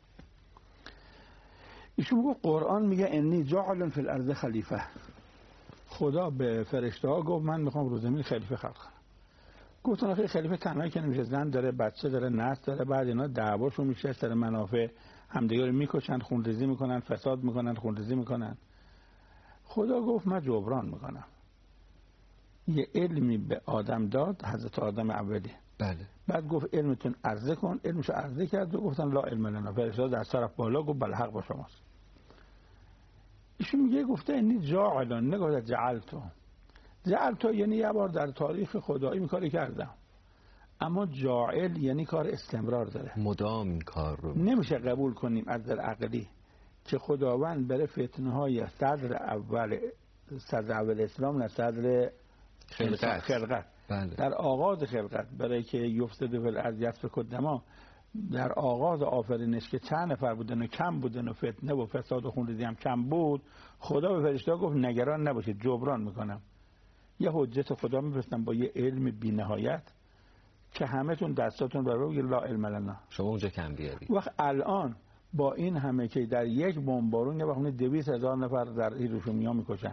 ایشون میگه قرآن میگه انی جاعل فی الارض خلیفه. خدا به فرشته ها گفت من میخوام رو زمین خلیفه خلق کنم. گفتن آخه خلیفه تنهایی که نمیشه، زن داره، بچه داره، نسل داره، بعد اینا دعواشون میشه سر منافع، همدیگه رو میکشن، خونریزی میکنن، فساد میکنن، خونریزی میکنن. خدا گفت من جبران میکنم. یه علمی به آدم داد، حضرت آدم اولی. بله. بعد گفت علمتون عرضه کن، علمشو عرضه کرد و گفتن لا علم لنا. فرشته در طرف بالا گفت بله حق با شماست. ایشون میگه گفته انی جاعلون، نگفته جعلتو. جعلتو یعنی یه بار در تاریخ خدایی این کاری کردم، اما جاعل یعنی کار استمرار داره، مدام این کار رو نمیشه قبول کنیم از در عقلی که خداوند برای فتنه های صدر اول صدر اول اسلام نه صدر خلقت, خلقت. بله. در آغاز خلقت برای که یفسد فی الارض یسفک الدماء، در آغاز آفرینش که چند نفر بودن و کم بودن و فتنه و فساد و خونریزی هم کم بود، خدا به فرشته گفت نگران نباشید جبران میکنم. یه حجت خدا میفرستم با یه علم بی نهایت که همه تون دستاتون رو بگید لا علم لنا، شما اونجا کم بیارید. وقت الان با این همه که در یک بمبارون یه وقت دویست هزار نفر در هیروشیما میکشن،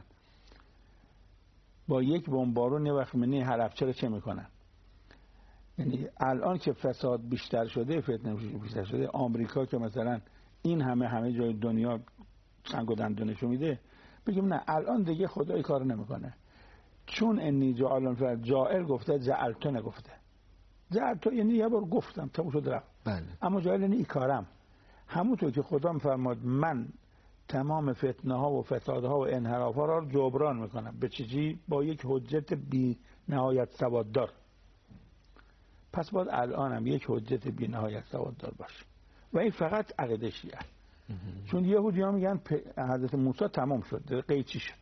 با یک بمبارون یه وقت منی حلبچه رو چه میکنن؟ یعنی الان که فساد بیشتر شده، فتنه بیشتر شده، آمریکا که مثلا این همه همه جای دنیا سنگ و دندونشو میده، بگیم نه الان دیگه خدای کار نمیکنه، چون انی جاعل فی الارض، جاعل گفته جعلتو نگفته. جعلتو یعنی یه بار گفتم تموم شد رفت. بله. اما جاعل یعنی ای کارم، همونطور که خدا میفرماد من تمام فتنه ها و فساد ها و انحراف ها را جبران میکنم. به چیزی؟ با یک حجت بی نهایت سواددار. پس باید الان هم یک حجت بی نهایت سواددار باشه و این فقط عقیده شیعه. چون یهودی ها میگن حضرت موسی تمام شد، قیچی شد.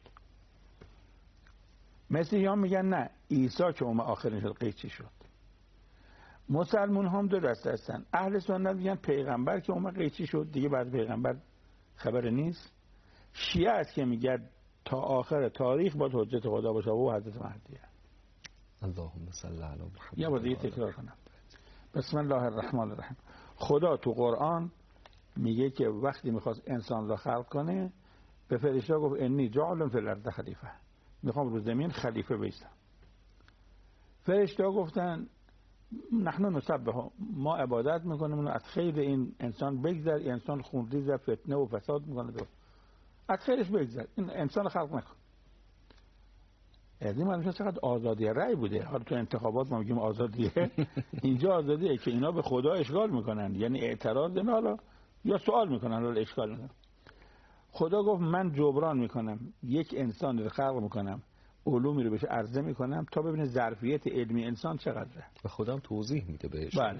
مسیحی ها میگن نه، عیسی که اومد آخرین شد، قیچی شد. مسلمون هم دو دسته هستن. اهل سنت میگن پیغمبر که اومد قیچی شد، دیگه بعد پیغمبر خبر نیست. شیعه است که میگه تا آخر تاریخ باید حجت خدا باشه و حضرت مهدیه. اللهم صل علی محمد. یا باید دیگه تکرار کنم. بسم الله الرحمن الرحیم. خدا تو قرآن میگه که وقتی میخواست انسان را خلق کنه به فرشته گفت انی جاعل فی الارض خلیفه، میخوام رو زمین خلیفه بیستم. فرشته گفتن نحن نسبح، ما عبادت میکنیم از خیر این انسان بگذر، این انسان خونریز فتنه و فساد میکنه، دو از خیرش بگذر، این انسان خلق نکن. از این معلومه چقدر آزادی رأی بوده. حالا تو انتخابات ما میگیم آزادیه، اینجا آزادیه که اینا به خدا اشکال میکنن، یعنی اعتراض نه حالا یا سوال میکنن حالا اشکال میکنن. خدا گفت من جبران میکنم، یک انسان رو خلق میکنم، علومی رو بهش عرضه میکنم تا ببینه ظرفیت علمی انسان چقدره و خودم توضیح میده بهش. بله.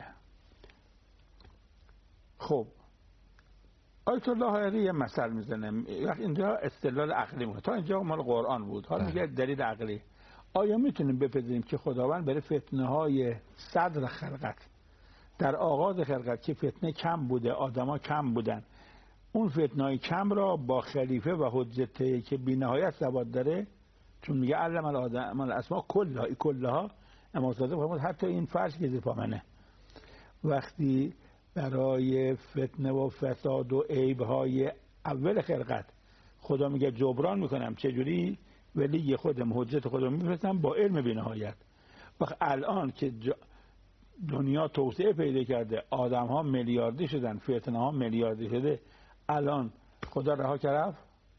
خب آیت الله حائری یه مثل میزنه، وقت اینجا استدلال عقلی بود، تا اینجا مال قرآن بود، حالا میگه دلیل عقلی. آیا میتونیم بپذیریم که خداوند برای فتنه های صدر خلقت، در آغاز خلقت که فتنه کم بوده، آدما کم بودن، اون فتنه های کم را با خلیفه و حجته که بی نهایت ثبات داره، چون میگه علم الآدم الاسماء کلها کلها، اما صادق حتی این فرش که زیر پا منه، وقتی برای فتنه و فساد و عیب‌های اول خلقت خدا میگه جبران میکنم، چجوری؟ ولی خودم حجت خودم میفرستم با علم بی‌نهایت. وقت الان که دنیا توسعه پیدا کرده، آدم ها میلیاردی شدن، فتنه ها میلیاردی شده، الان خدا رها کرد؟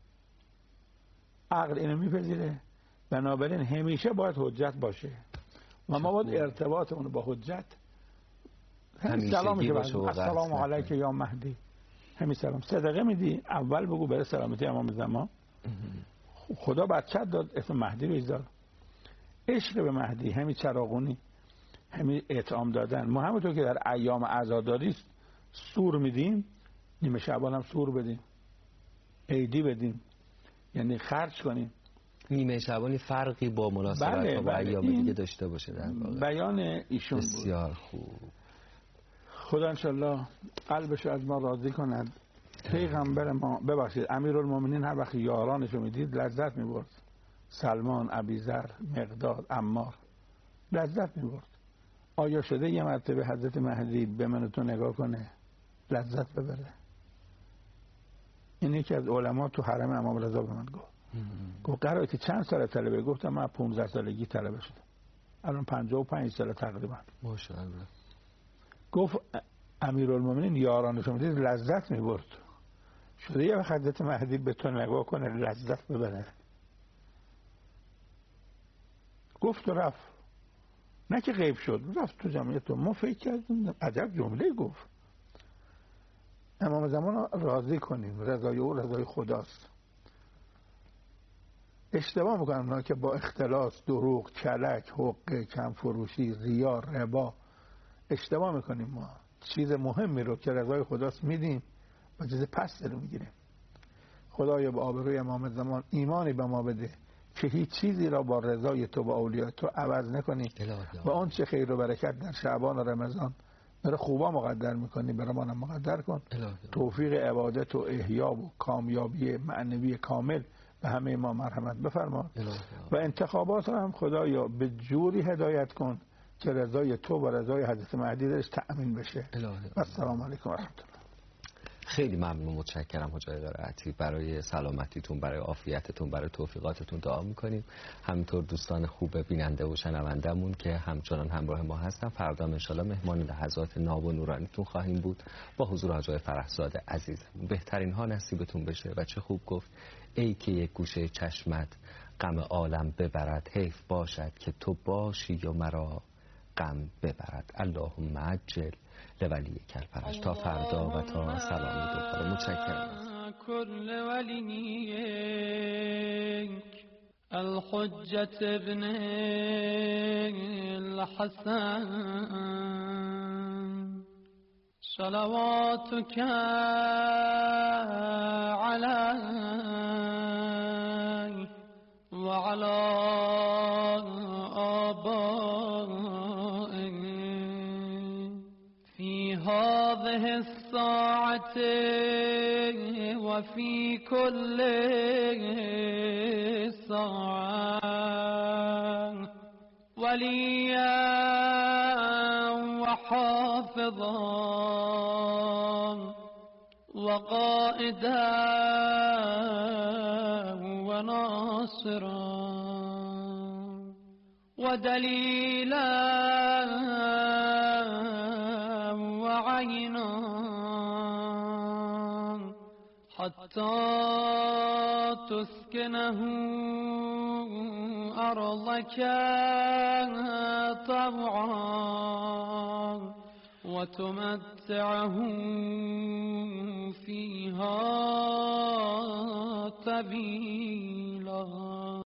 عقل اینو میپذیره؟ بنابراین همیشه باید حجت باشه و ما باید ارتباطمون با حجت همین سلام میشه باشه. السلام علیک یا مهدی، همین سلام. صدقه میدی اول بگو برای سلامتی امام زمان. خدا بچت داد اسم مهدی بذار. عشق به مهدی، همین چراغونی، همین اطعام دادن. ما همونطور که در ایام عزاداری سور میدیم، نیمه شعبان هم سور بدیم، عیدی بدیم، یعنی خرج کنیم. نیمه شعبانی فرقی با مناسبت بله، با بله. ایام دیگه داشته باشه در واقع. بیان ایشون بسیار خوب. خدا انشالله قلبش از ما راضی کند. پیغمبر ما، ببخشید، امیرالمومنین هر وقت یارانشو میدید لذت میبرد. سلمان، ابیذر، مقداد، عمار لذت میبرد. آیا شده یه مرتبه حضرت مهدی به من تو نگاه کنه لذت ببره؟ این یکی از علما تو حرم امام رضا به من گفت. گفت قراره که چند سال طلبه؟ گفتم من پانزده سالگی طلبه شدم، الان پنجاه و پنج سال تقریبا. ماشاءالله. گفت امیرالمومنین یارانشو میدید لذت میبرد. شده یه وقت حضرت مهدی به تو نگاه کنه لذت ببره؟ گفت و رفت، نه که غیب شد، رفت تو جمعیت. ما فکر کردیم عجب جمله گفت. امام زمان راضی کنیم، رضای او رضای خداست. اشتباه میکنن اونا که با اختلاس، دروغ، کلک، حقه، کم فروشی، ریا، ربا اشتباه میکنیم. ما چیز مهمی رو که رضای خداست میدیم و چیز پس رو میگیریم. خدایا به آبروی امام زمان ایمانی به ما بده که هیچ چیزی را با رضای تو و اولیاء تو عوض نکنی و آن چه خیر و برکت در شعبان و رمضان برای خوبا مقدر میکنی برای ما هم مقدر کن. توفیق عبادت و احیا و کامیابی معنوی کامل به همه ما مرحمت بفرما و انتخابات هم خدایا به جوری هدایت کن که رضای تو و رضای حضرت مهدی درش تأمین بشه. و السلام علیکم و رحمت الله. خیلی ممنون، متشکرم حاج آقای قرائتی. برای سلامتیتون، برای عافیتتون، برای توفیقاتتون دعا میکنیم. همینطور دوستان خوب بیننده و شنوندمون که همچنان همراه ما هستن، فردا انشالله مهمان لحظات ناب و نورانیتون خواهیم بود با حضور حاج آقای فرخزاد عزیزمون. بهترین ها نصیبتون بشه. و چه خوب گفت ای که یک گوشه چشمت غم عالم ببرد، حیف باشد که تو باشی و مرا غم ببرد. اللهم عجل لولی کل فرج. تا فردا و تا سلامی دوباره. متشکرم. كل وليك الحجة ابن الحسن صلواتك عليه وعلى آبائه في هذه الساعة وفي كل ساعة وليا وحافظا وقائدا وناصرا ودليلا وعينا حتى تسكنه أرضك طوعا وتمتعه فيها طويلا.